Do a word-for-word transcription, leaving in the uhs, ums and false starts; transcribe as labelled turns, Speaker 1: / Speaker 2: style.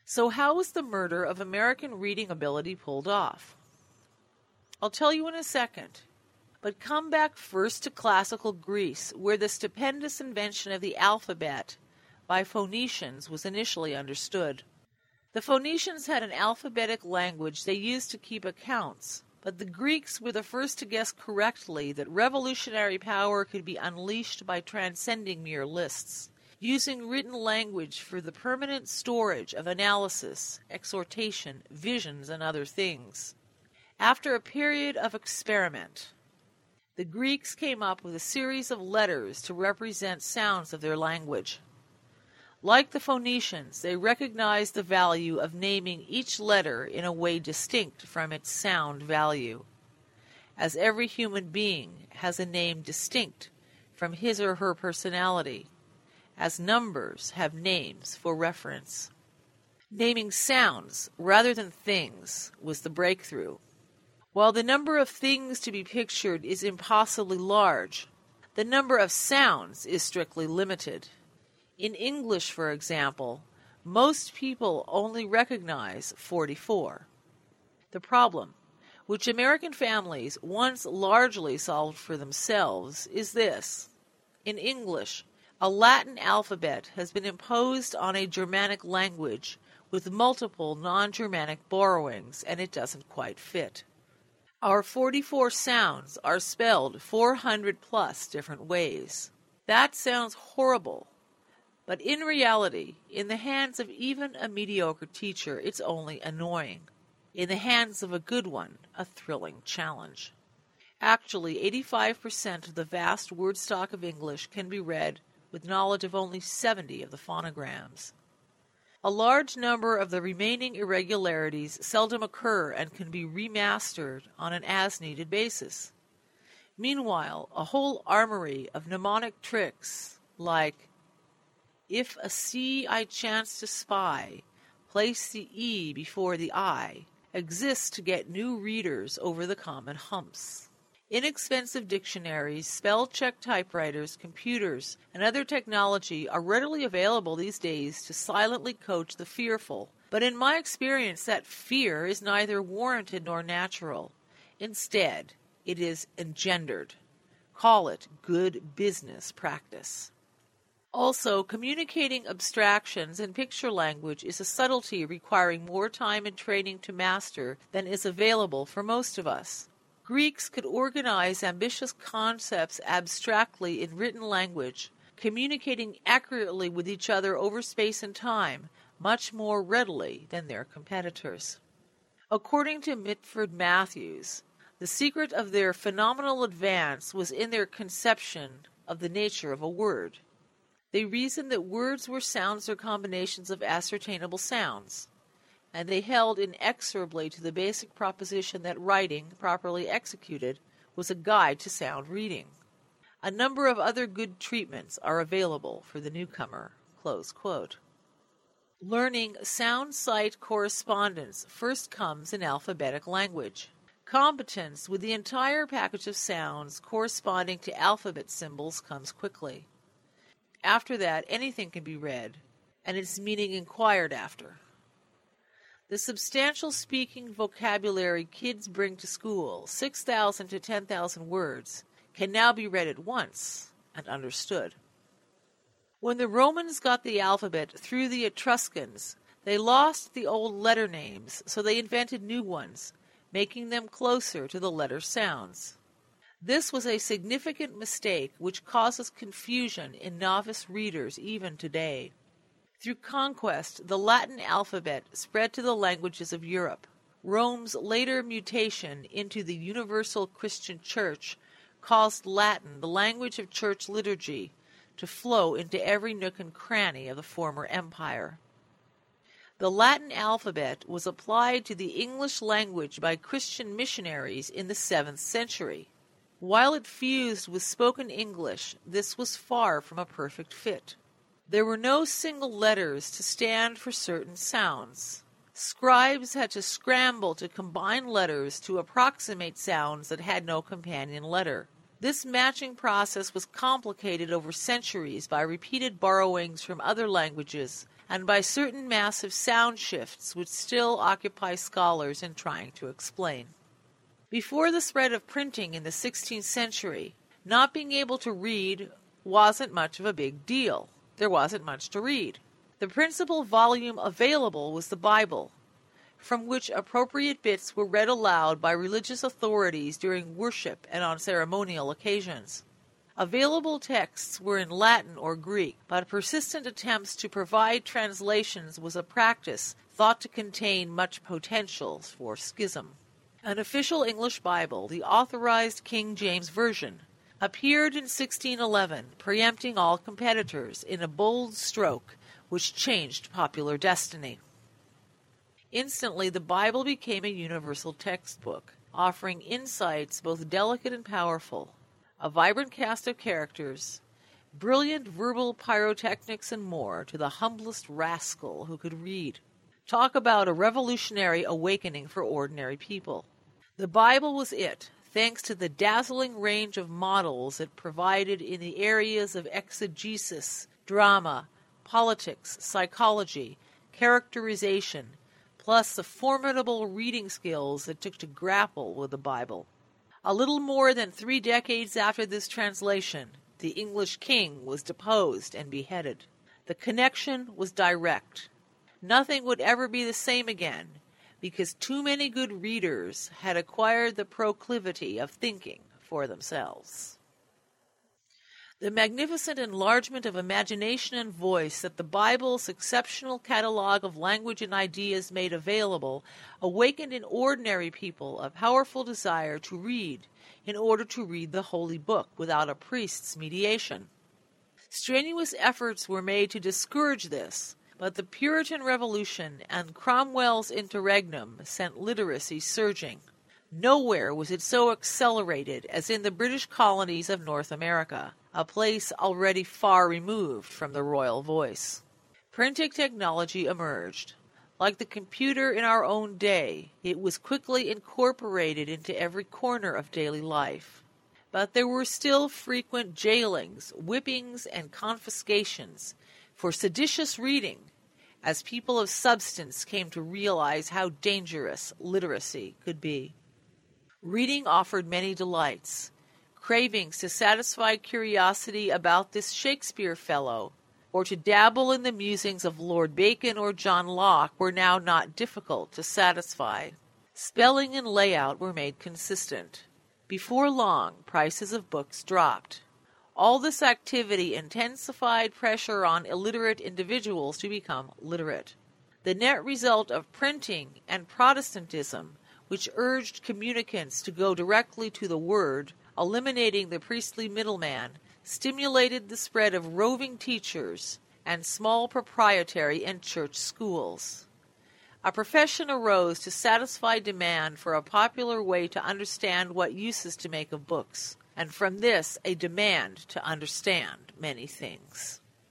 Speaker 1: So how was the murder of American reading ability pulled off? I'll tell you in a second. But come back first to classical Greece, where the stupendous invention of the alphabet by Phoenicians was initially understood. The Phoenicians had an alphabetic language they used to keep accounts, but the Greeks were the first to guess correctly that revolutionary power could be unleashed by transcending mere lists, using written language for the permanent storage of analysis, exhortation, visions, and other things. After a period of experiment, the Greeks came up with a series of letters to represent sounds of their language. Like the Phoenicians, they recognized the value of naming each letter in a way distinct from its sound value, as every human being has a name distinct from his or her personality, as numbers have names for reference. Naming sounds rather than things was the breakthrough. While the number of things to be pictured is impossibly large, the number of sounds is strictly limited. In English, for example, most people only recognize forty-four. The problem, which American families once largely solved for themselves, is this. In English, a Latin alphabet has been imposed on a Germanic language with multiple non-Germanic borrowings, and it doesn't quite fit. Our forty-four sounds are spelled four hundred plus different ways. That sounds horrible, but in reality, in the hands of even a mediocre teacher, it's only annoying. In the hands of a good one, a thrilling challenge. Actually, eighty-five percent of the vast word stock of English can be read with knowledge of only seventy of the phonograms. A large number of the remaining irregularities seldom occur and can be remastered on an as-needed basis. Meanwhile, a whole armory of mnemonic tricks, like, if a C I chance to spy, place the E before the I, exists to get new readers over the common humps. Inexpensive dictionaries, spell-check typewriters, computers, and other technology are readily available these days to silently coach the fearful. But in my experience, that fear is neither warranted nor natural. Instead, it is engendered. Call it good business practice. Also, communicating abstractions in picture language is a subtlety requiring more time and training to master than is available for most of us. Greeks could organize ambitious concepts abstractly in written language, communicating accurately with each other over space and time, much more readily than their competitors. According to Mitford Matthews, the secret of their phenomenal advance was in their conception of the nature of a word. They reasoned that words were sounds or combinations of ascertainable sounds, and they held inexorably to the basic proposition that writing, properly executed, was a guide to sound reading. A number of other good treatments are available for the newcomer. Close quote. Learning sound-sight correspondence first comes in alphabetic language. Competence with the entire package of sounds corresponding to alphabet symbols comes quickly. After that, anything can be read, and its meaning inquired after. The substantial speaking vocabulary kids bring to school, six thousand to ten thousand words, can now be read at once and understood. When the Romans got the alphabet through the Etruscans, they lost the old letter names, so they invented new ones, making them closer to the letter sounds. This was a significant mistake which causes confusion in novice readers even today. Through conquest, the Latin alphabet spread to the languages of Europe. Rome's later mutation into the universal Christian church caused Latin, the language of church liturgy, to flow into every nook and cranny of the former empire. The Latin alphabet was applied to the English language by Christian missionaries in the seventh century. While it fused with spoken English, this was far from a perfect fit. There were no single letters to stand for certain sounds. Scribes had to scramble to combine letters to approximate sounds that had no companion letter. This matching process was complicated over centuries by repeated borrowings from other languages and by certain massive sound shifts which still occupy scholars in trying to explain. Before the spread of printing in the sixteenth century, not being able to read wasn't much of a big deal. There wasn't much to read. The principal volume available was the Bible, from which appropriate bits were read aloud by religious authorities during worship and on ceremonial occasions. Available texts were in Latin or Greek, but persistent attempts to provide translations was a practice thought to contain much potential for schism. An official English Bible, the Authorized King James Version, appeared in sixteen eleven, preempting all competitors in a bold stroke which changed popular destiny. Instantly, the Bible became a universal textbook, offering insights both delicate and powerful, a vibrant cast of characters, brilliant verbal pyrotechnics, and more to the humblest rascal who could read. Talk about a revolutionary awakening for ordinary people. The Bible was it, thanks to the dazzling range of models it provided in the areas of exegesis, drama, politics, psychology, characterization, plus the formidable reading skills it took to grapple with the Bible. A little more than three decades after this translation, the English king was deposed and beheaded. The connection was direct. Nothing would ever be the same again, because too many good readers had acquired the proclivity of thinking for themselves. The magnificent enlargement of imagination and voice that the Bible's exceptional catalog of language and ideas made available awakened in ordinary people a powerful desire to read in order to read the Holy Book without a priest's mediation. Strenuous efforts were made to discourage this, but the Puritan Revolution and Cromwell's interregnum sent literacy surging. Nowhere was it so accelerated as in the British colonies of North America, a place already far removed from the royal voice. Printing technology emerged. Like the computer in our own day, it was quickly incorporated into every corner of daily life. But there were still frequent jailings, whippings, and confiscations for seditious reading, as people of substance came to realize how dangerous literacy could be. Reading offered many delights. Cravings to satisfy curiosity about this Shakespeare fellow, or to dabble in the musings of Lord Bacon or John Locke, were now not difficult to satisfy. Spelling and layout were made consistent. Before long, prices of books dropped. All this activity intensified pressure on illiterate individuals to become literate. The net result of printing and Protestantism, which urged communicants to go directly to the Word, eliminating the priestly middleman, stimulated the spread of roving teachers and small proprietary and church schools. A profession arose to satisfy demand for a popular way to understand what uses to make of books, and from this a demand to understand many things.